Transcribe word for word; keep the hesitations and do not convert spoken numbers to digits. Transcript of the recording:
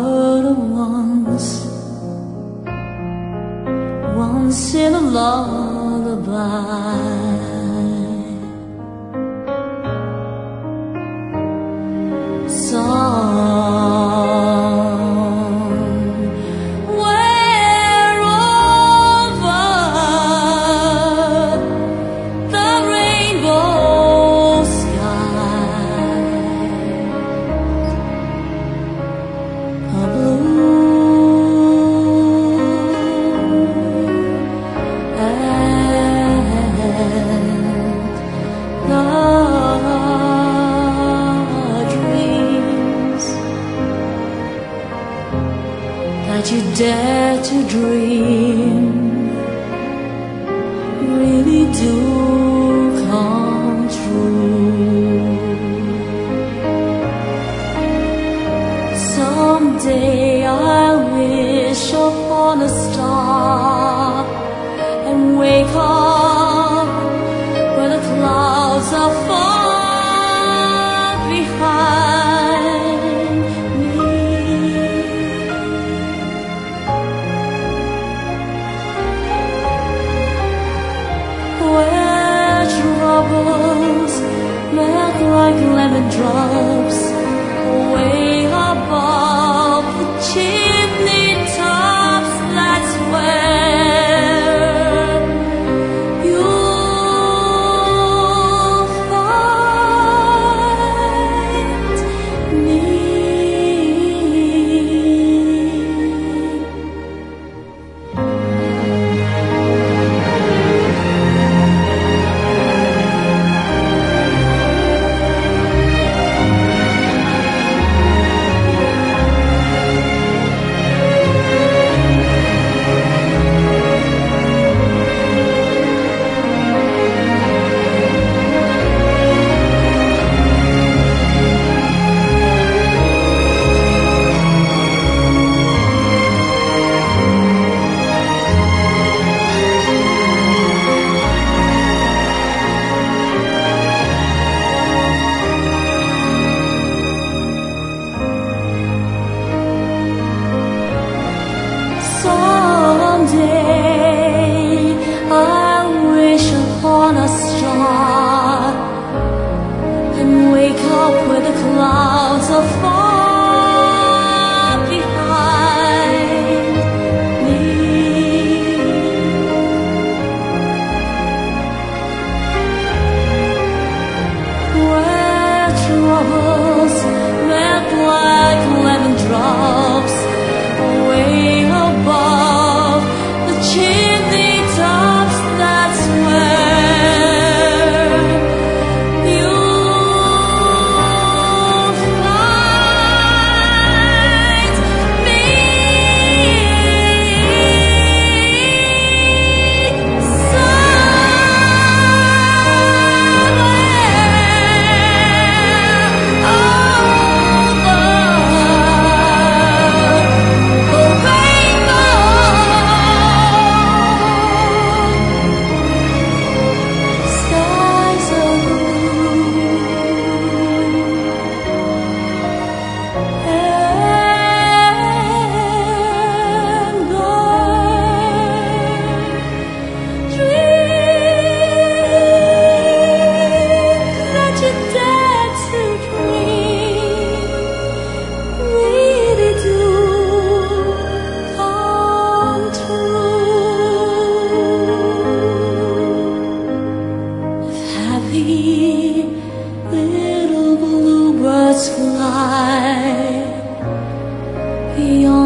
heard it once, once in a lullaby. Somewhere over the rainbow sky, a blue and the that you dare to dream really do come true. Someday I'll wish upon a star and wake up where the clouds are far behind me, where troubles melt like lemon drops way above the chimney tops. That's where you'll find me. Someday I'll wish upon a star and wake up where the clouds are far behind me, where troubles melt like lemon drops way above the chimney tops. That's where you'll find me. Little bluebirds fly beyond